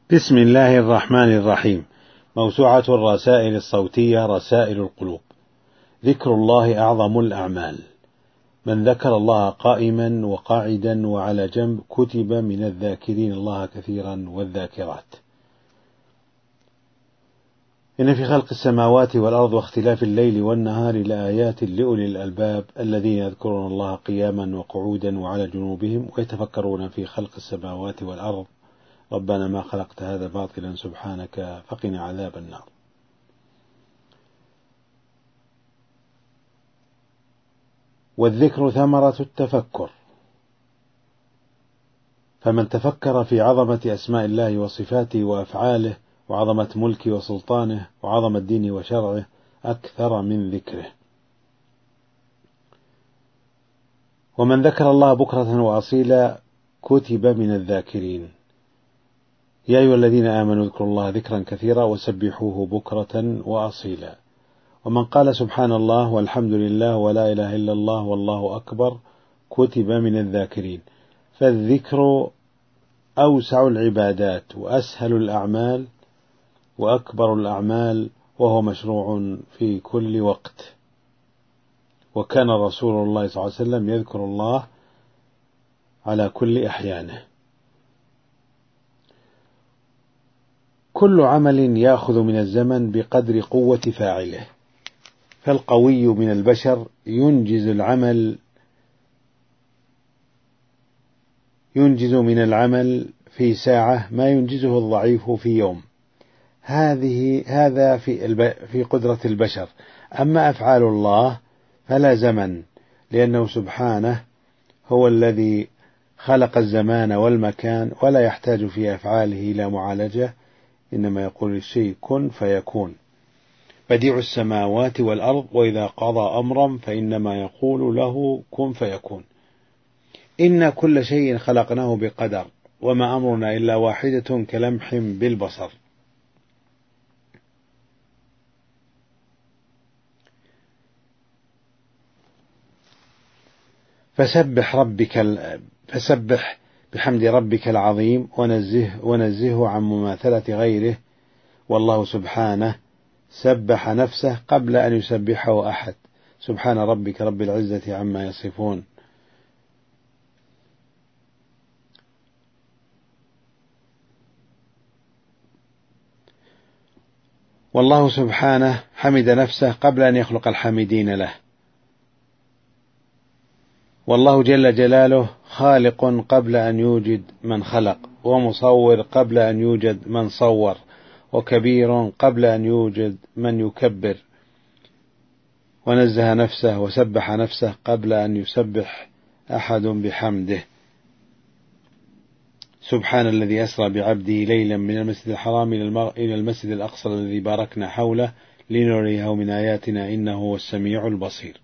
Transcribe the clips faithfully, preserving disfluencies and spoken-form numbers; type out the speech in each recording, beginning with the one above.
بسم الله الرحمن الرحيم. موسوعة الرسائل الصوتية رسائل القلوب. ذكر الله أعظم الأعمال. من ذكر الله قائما وقاعدا وعلى جنب كتب من الذاكرين الله كثيرا والذاكرات. إن في خلق السماوات والأرض واختلاف الليل والنهار لآيات لأولي الألباب الذين يذكرون الله قياما وقعودا وعلى جنوبهم ويتفكرون في خلق السماوات والأرض ربنا ما خلقت هذا باطلا سبحانك فقنا عذاب النار. والذكر ثمرة التفكر، فمن تفكر في عظمة أسماء الله وصفاته وأفعاله وعظمة ملكه وسلطانه وعظمة دينه وشرعه أكثر من ذكره. ومن ذكر الله بكرة وأصيلا كتب من الذاكرين. يا أيها الذين آمنوا اذكروا الله ذكرا كثيرا وسبحوه بكرة وأصيلا. ومن قال سبحان الله والحمد لله ولا إله إلا الله والله أكبر كتب من الذاكرين. فالذكر أوسع العبادات وأسهل الأعمال وأكبر الأعمال، وهو مشروع في كل وقت. وكان رسول الله صلى الله عليه وسلم يذكر الله على كل أحيانه. كل عمل يأخذ من الزمن بقدر قوة فاعله، فالقوي من البشر ينجز العمل ينجز من العمل في ساعة ما ينجزه الضعيف في يوم. هذه هذا في في قدرة البشر. أما أفعال الله فلا زمن، لأنه سبحانه هو الذي خلق الزمان والمكان ولا يحتاج في أفعاله إلى معالجة، إنما يقول الشيء كن فيكون. بديع السماوات والأرض وإذا قضى أمرا فإنما يقول له كن فيكون. إن كل شيء خلقناه بقدر وما أمرنا إلا واحدة كلمح بالبصر. فسبح ربك ال... فسبح بحمد ربك العظيم ونزه ونزهه عن مماثلة غيره. والله سبحانه سبح نفسه قبل أن يسبحه أحد. سبحان ربك رب العزة عما يصفون. والله سبحانه حمد نفسه قبل أن يخلق الحامدين له. والله جل جلاله خالق قبل أن يوجد من خلق، ومصور قبل أن يوجد من صور، وكبير قبل أن يوجد من يكبر. ونزه نفسه وسبح نفسه قبل أن يسبح أحد بحمده. سبحان الذي أسرى بعبده ليلا من المسجد الحرام إلى المسجد الأقصى الذي باركنا حوله لنريه من آياتنا إنه هو السميع البصير.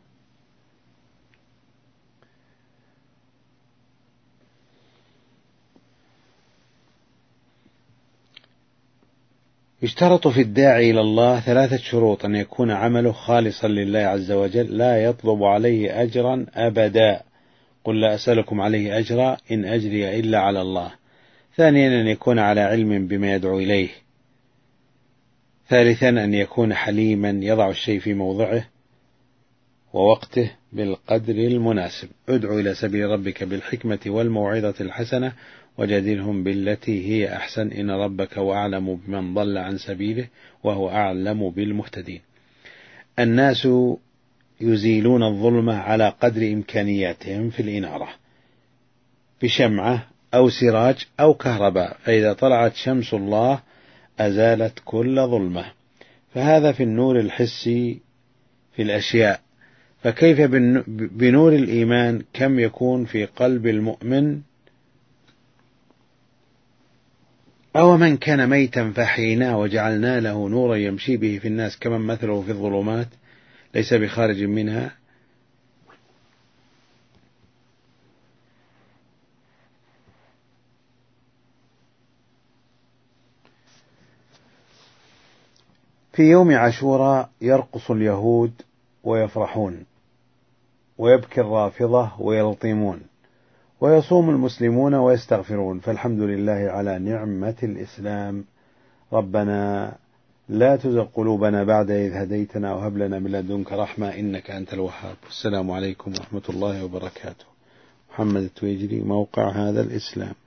يشترط في الداعي إلى الله ثلاثة شروط: أن يكون عمله خالصا لله عز وجل لا يطلب عليه أجرا أبدا. قل لا أسألكم عليه أجرا إن أجري إلا على الله. ثانيا أن يكون على علم بما يدعو إليه. ثالثا أن يكون حليما يضع الشيء في موضعه ووقته بالقدر المناسب. ادع إلى سبيل ربك بالحكمة والموعظة الحسنة وجادلهم بالتي هي أحسن إن ربك هو أعلم بمن ضل عن سبيله وهو أعلم بالمهتدين. الناس يزيلون الظلمة على قدر إمكانياتهم في الإنارة بشمعة أو سراج أو كهرباء، فإذا طلعت شمس الله أزالت كل ظلمة. فهذا في النور الحسي في الأشياء، فكيف بنور الإيمان؟ كم يكون في قلب المؤمن؟ أو من كان ميتا فحيناه وجعلنا له نورا يمشي به في الناس كمن مثله في الظلمات ليس بخارج منها. في يوم عاشوراء يرقص اليهود ويفرحون، ويبكي الرافضة ويلطمون، ويصوم المسلمون ويستغفرون، فالحمد لله على نعمة الإسلام. ربنا لا تزغ قلوبنا بعد إذ هديتنا وهب لنا من لدنك رحمة إنك أنت الوهاب. السلام عليكم ورحمة الله وبركاته. محمد التويجري، موقع هذا الإسلام.